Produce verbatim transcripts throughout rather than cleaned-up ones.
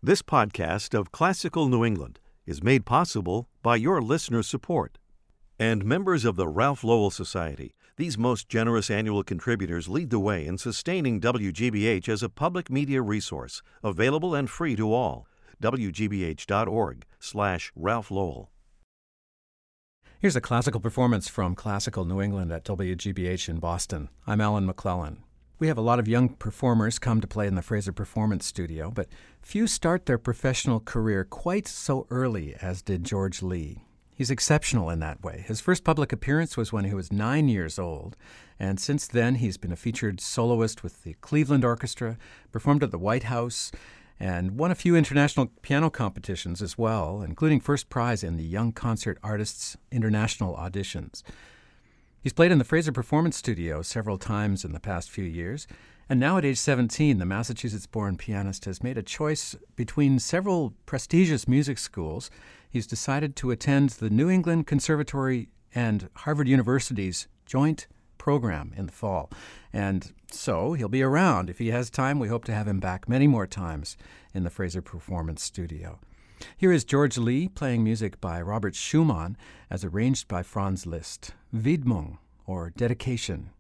This podcast of Classical New England is made possible by your listener support. And members of the Ralph Lowell Society, these most generous annual contributors lead the way in sustaining W G B H as a public media resource, available and free to all. W G B H dot org slash Ralph Lowell. Here's a classical performance from Classical New England at W G B H in Boston. I'm Alan McClellan. We have a lot of young performers come to play in the Fraser Performance Studio, but few start their professional career quite so early as did George Lee. He's exceptional in that way. His first public appearance was when he was nine years old, and since then he's been a featured soloist with the Cleveland Orchestra, performed at the White House, and won a few international piano competitions as well, including first prize in the Young Concert Artists International Auditions. He's played in the Fraser Performance Studio several times in the past few years, and now at age seventeen, the Massachusetts-born pianist has made a choice between several prestigious music schools. He's decided to attend the New England Conservatory and Harvard University's joint program in the fall. And so he'll be around. If he has time, we hope to have him back many more times in the Fraser Performance Studio. Here is George Lee playing music by Robert Schumann as arranged by Franz Liszt. Widmung, or Dedication.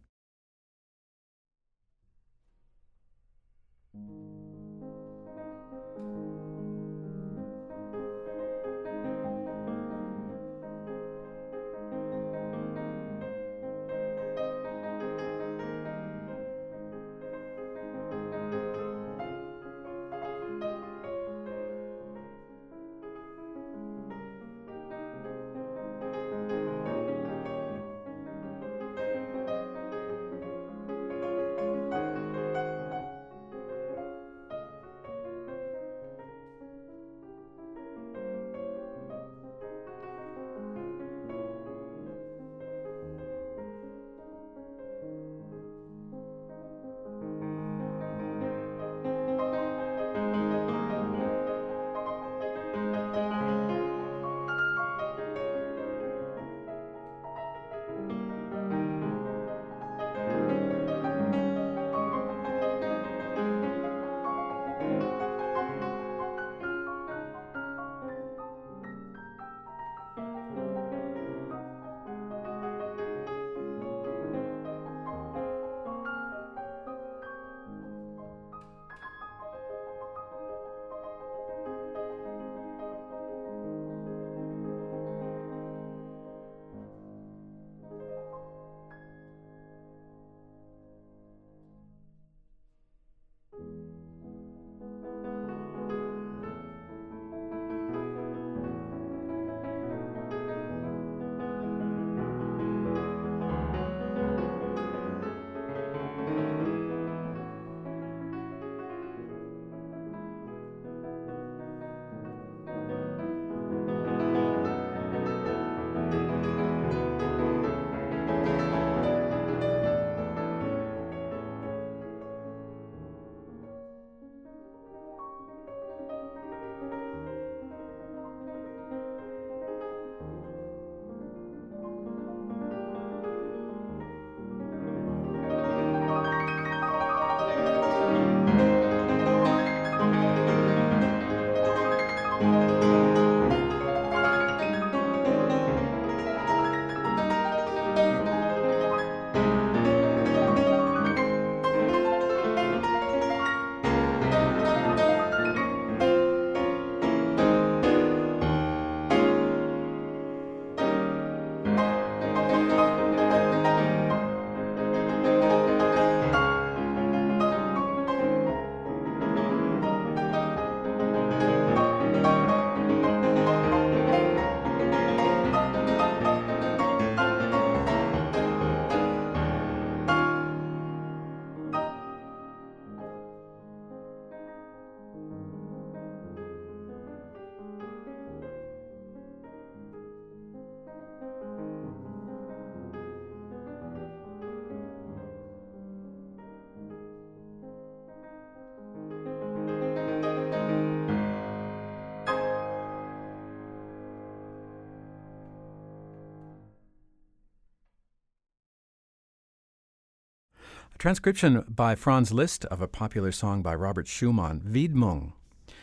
A transcription by Franz Liszt of a popular song by Robert Schumann, Widmung.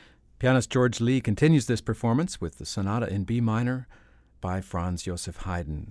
Pianist George Lee continues this performance with the Sonata in B minor by Franz Joseph Haydn.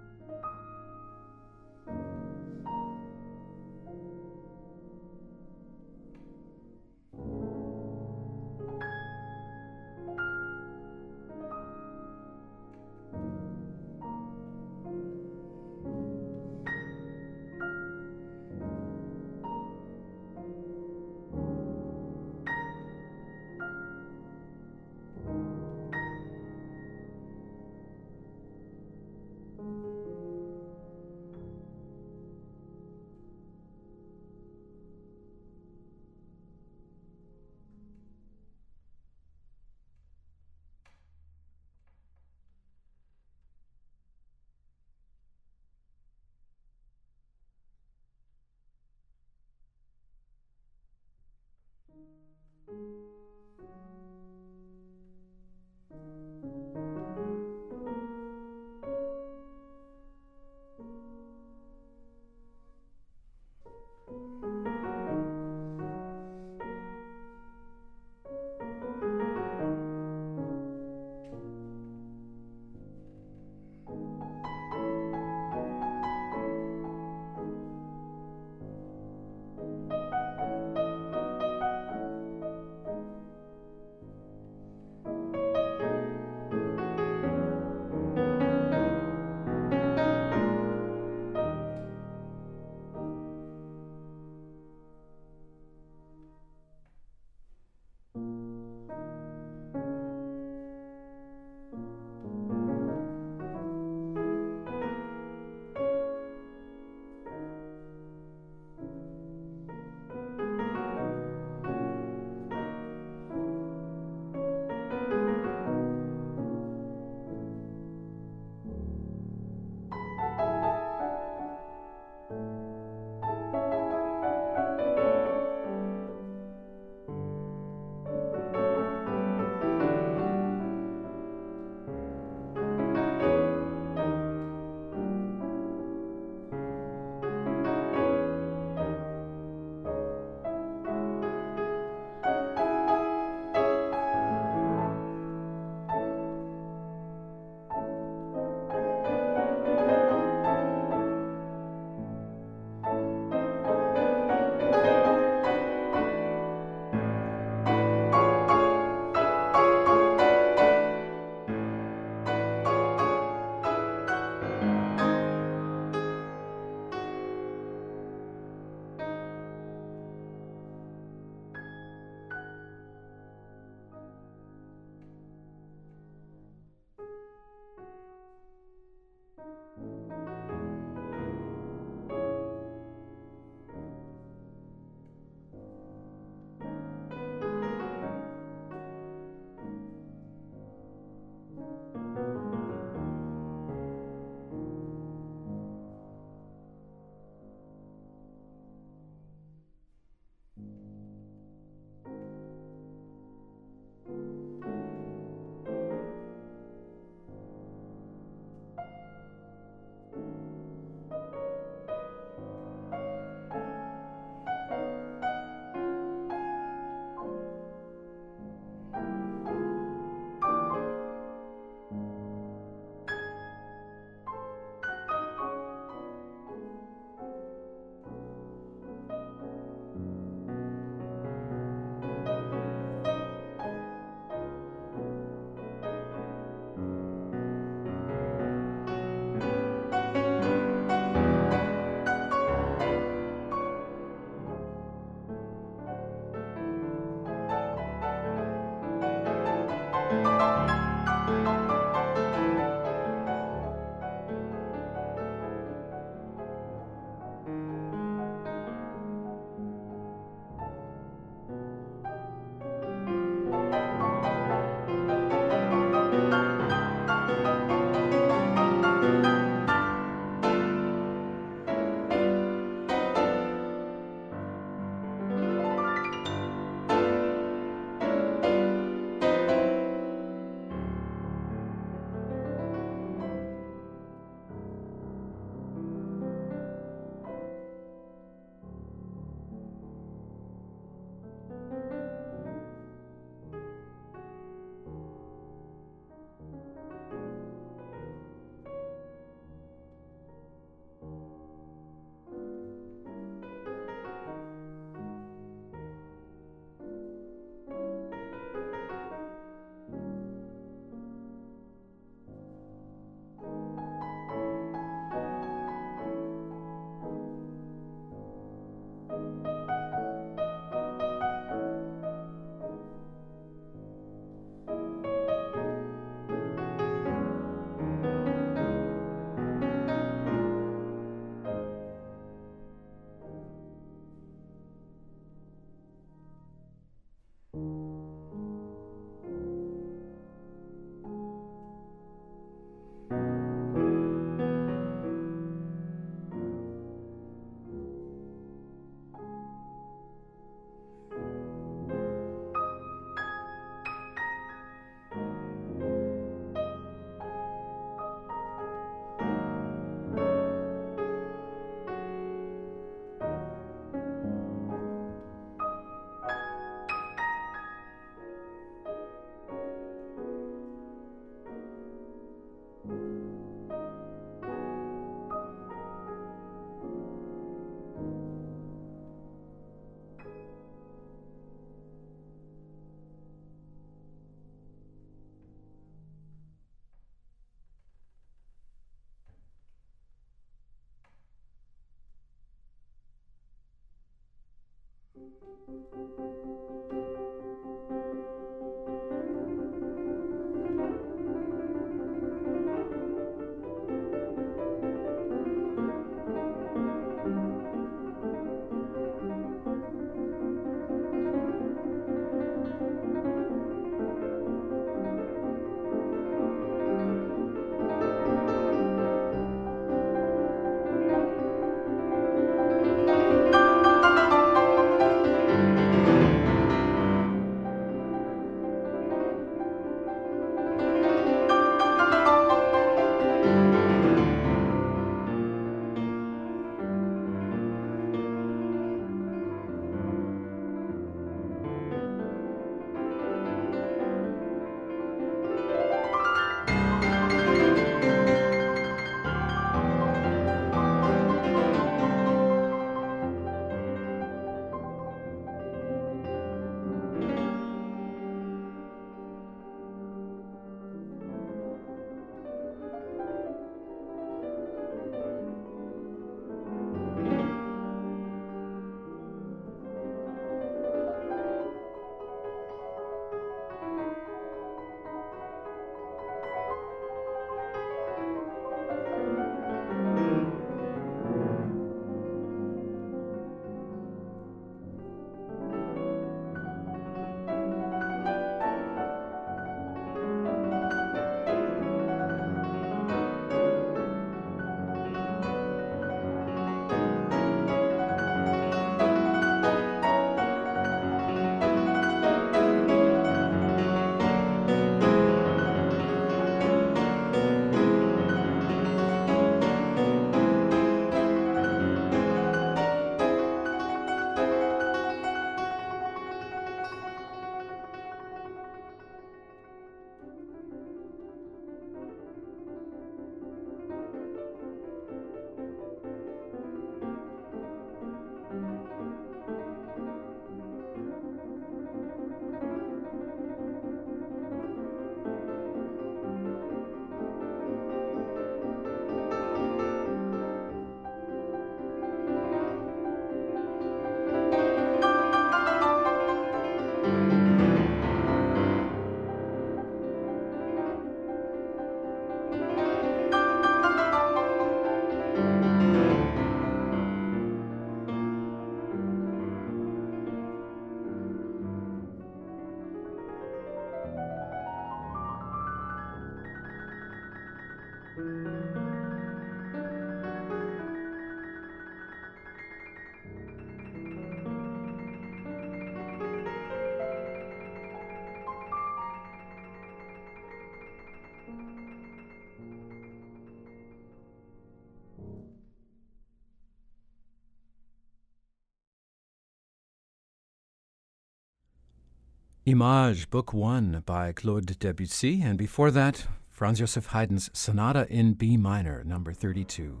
Image, Book One by Claude Debussy, and before that, Franz Joseph Haydn's Sonata in B minor, number thirty-two.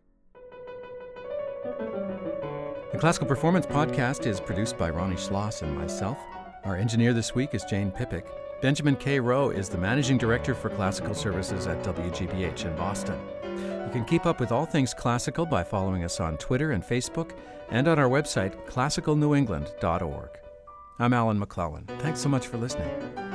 The Classical Performance Podcast is produced by Ronnie Schloss and myself. Our engineer this week is Jane Pippick. Benjamin K. Rowe is the Managing Director for Classical Services at W G B H in Boston. You can keep up with all things classical by following us on Twitter and Facebook and on our website, classical new england dot org. I'm Alan McClellan. Thanks so much for listening.